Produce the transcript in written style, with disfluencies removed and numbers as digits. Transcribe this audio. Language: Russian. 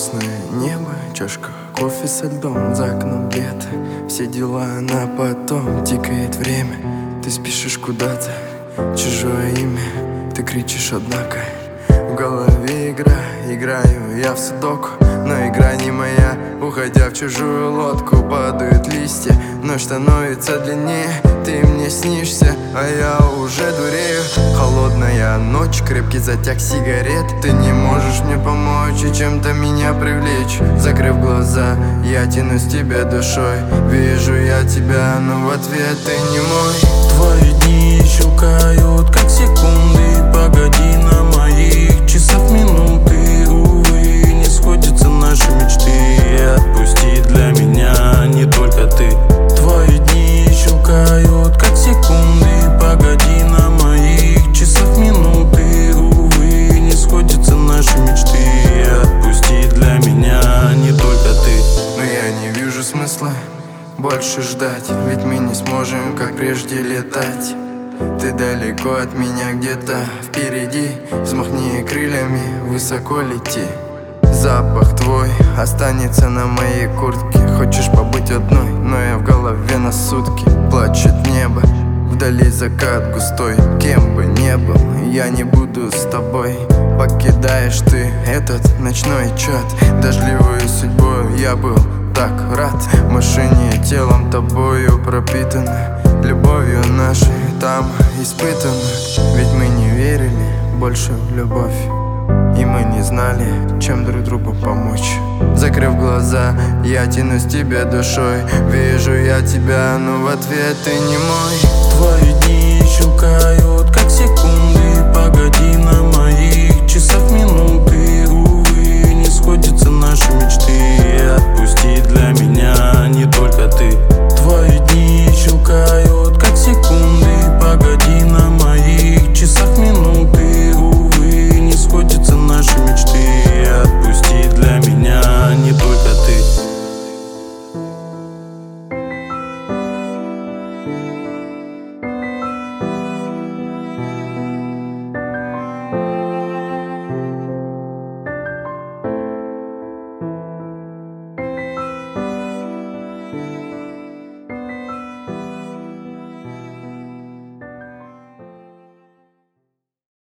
Ясное небо, чашка кофе со льдом, за окном лето, все дела на потом. Тикает время, ты спешишь куда-то, чужое имя, ты кричишь однако. В голове игра, играю я в судоку, но игра не моя. Уходя в чужую лодку, падают листья, ночь становится длиннее. Ты мне снишься, а я уже дурею. Холодная ночь, крепкий затяг сигарет. Ты не можешь мне помочь и чем-то меня привлечь. Закрыв глаза, я тянусь к тебе душой. Вижу я тебя, но в ответ ты не мой. Твои дни щелкают, как секунды. Погоди на моих часах минуты. Увы, не сходятся наши мечты. Отпусти, для меня не только ты. Твои дни щелкают, как секунды. Погоди на моих часах минуты. Увы, не сходятся наши мечты. Отпусти, для меня не только ты. Но я не вижу смысла больше ждать, ведь мы не сможем, как прежде, летать. Ты далеко от меня, где-то впереди. Взмахни крыльями, высоко лети. Запах твой останется на моей куртке. Хочешь побыть одной, но я в голове на сутки. Плачет небо, вдали закат густой. Кем бы не был, я не буду с тобой. Покидаешь ты этот ночной чат. Дождливой судьбой я был так рад. В машине телом тобою пропитано, любовью нашей там испытано. Ведь мы не верили больше в любовь, и мы не знали, чем друг другу помочь. Закрыв глаза, я тянусь к тебе душой. Вижу я тебя, но в ответ ты не мой. Твои дни щелкают, как секунды. Погоди на